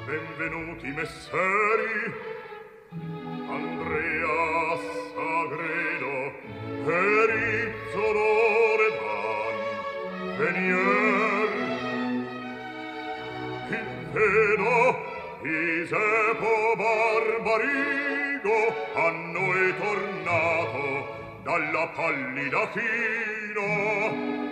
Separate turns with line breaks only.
benvenuti messeri, Andrea Sagredo, Erizzo Loredan, Venier, il vedo, Isepo Barbarigo, a noi tornato dalla pallida china.